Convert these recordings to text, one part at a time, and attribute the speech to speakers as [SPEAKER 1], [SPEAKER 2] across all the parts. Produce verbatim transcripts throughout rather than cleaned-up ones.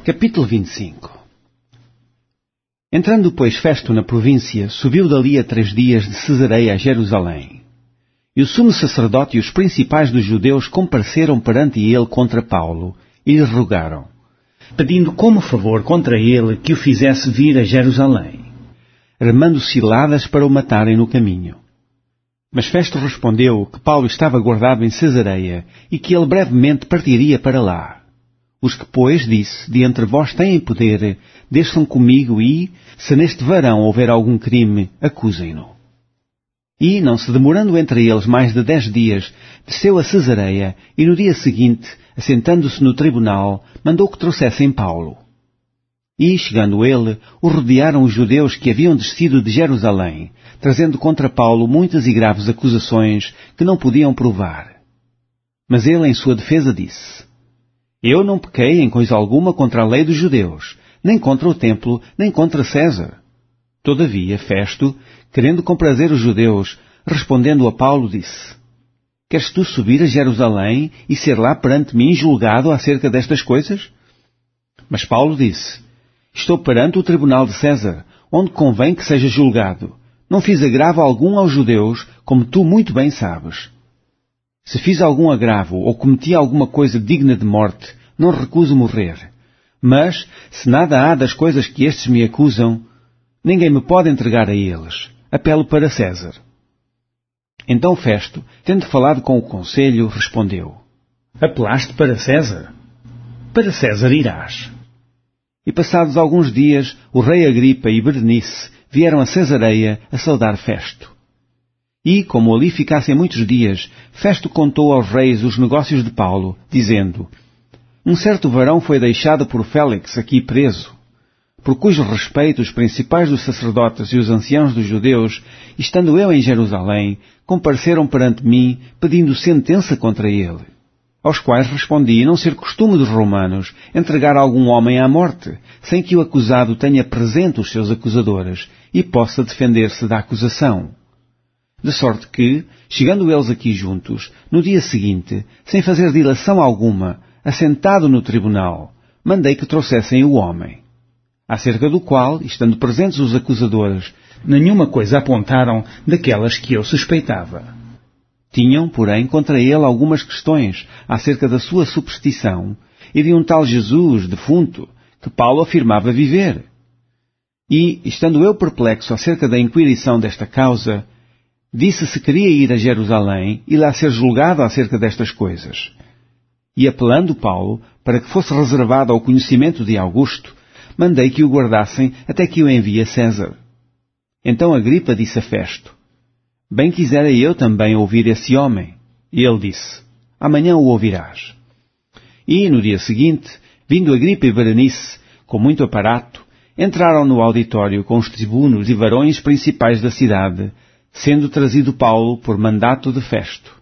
[SPEAKER 1] Capítulo vinte e cinco. Entrando, pois, Festo na província, subiu dali a três dias de Cesareia a Jerusalém. E o sumo sacerdote e os principais dos judeus compareceram perante ele contra Paulo, e lhe rogaram, pedindo como favor contra ele que o fizesse vir a Jerusalém, armando ciladas para o matarem no caminho. Mas Festo respondeu que Paulo estava guardado em Cesareia, e que ele brevemente partiria para lá. Os que, pois, disse, de entre vós têm poder, desçam comigo e, se neste varão houver algum crime, acusem-no. E, não se demorando entre eles mais de dez dias, desceu a Cesareia e no dia seguinte, assentando-se no tribunal, mandou que trouxessem Paulo. E, chegando ele, o rodearam os judeus que haviam descido de Jerusalém, trazendo contra Paulo muitas e graves acusações que não podiam provar. Mas ele, em sua defesa, disse, Eu não pequei em coisa alguma contra a lei dos judeus, nem contra o templo, nem contra César. Todavia, Festo, querendo comprazer os judeus, respondendo a Paulo, disse, Queres tu subir a Jerusalém e ser lá perante mim julgado acerca destas coisas? Mas Paulo disse, Estou perante o tribunal de César, onde convém que seja julgado. Não fiz agravo algum aos judeus, como tu muito bem sabes. Se fiz algum agravo ou cometi alguma coisa digna de morte, não recuso morrer. Mas, se nada há das coisas que estes me acusam, ninguém me pode entregar a eles. Apelo para César. Então Festo, tendo falado com o conselho, respondeu, Apelaste para César? Para César irás. E passados alguns dias, o rei Agripa e Berenice vieram a Cesareia a saudar Festo. E, como ali ficassem muitos dias, Festo contou aos reis os negócios de Paulo, dizendo, Um certo varão foi deixado por Félix aqui preso, por cujo respeito os principais dos sacerdotes e os anciãos dos judeus, estando eu em Jerusalém, compareceram perante mim, pedindo sentença contra ele. Aos quais respondi não ser costume dos romanos entregar algum homem à morte, sem que o acusado tenha presente os seus acusadores e possa defender-se da acusação. De sorte que, chegando eles aqui juntos, no dia seguinte, sem fazer dilação alguma, assentado no tribunal, mandei que trouxessem o homem. Acerca do qual, estando presentes os acusadores, nenhuma coisa apontaram daquelas que eu suspeitava. Tinham, porém, contra ele algumas questões acerca da sua superstição e de um tal Jesus, defunto, que Paulo afirmava viver. E, estando eu perplexo acerca da inquirição desta causa, disse se queria ir a Jerusalém e lá ser julgado acerca destas coisas. E apelando Paulo, para que fosse reservado ao conhecimento de Augusto, mandei que o guardassem até que o envie a César. Então Agripa disse a Festo, Bem quisera eu também ouvir esse homem. E ele disse, Amanhã o ouvirás. E, no dia seguinte, vindo Agripa e Berenice, com muito aparato, entraram no auditório com os tribunos e varões principais da cidade, sendo trazido Paulo por mandato de Festo.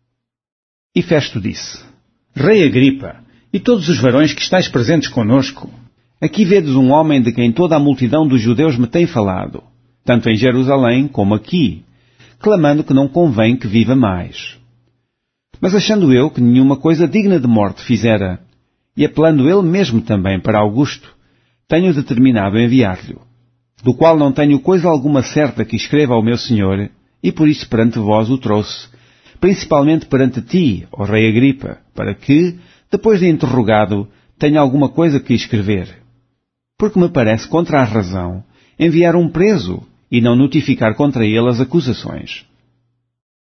[SPEAKER 1] E Festo disse, Rei Agripa, e todos os varões que estáis presentes conosco, aqui vedes um homem de quem toda a multidão dos judeus me tem falado, tanto em Jerusalém como aqui, clamando que não convém que viva mais. Mas achando eu que nenhuma coisa digna de morte fizera, e apelando ele mesmo também para Augusto, tenho determinado enviar-lhe, do qual não tenho coisa alguma certa que escreva ao meu senhor, e por isso perante vós o trouxe, principalmente perante ti, ó rei Agripa, para que, depois de interrogado, tenha alguma coisa que escrever. Porque me parece contra a razão enviar um preso e não notificar contra ele as acusações.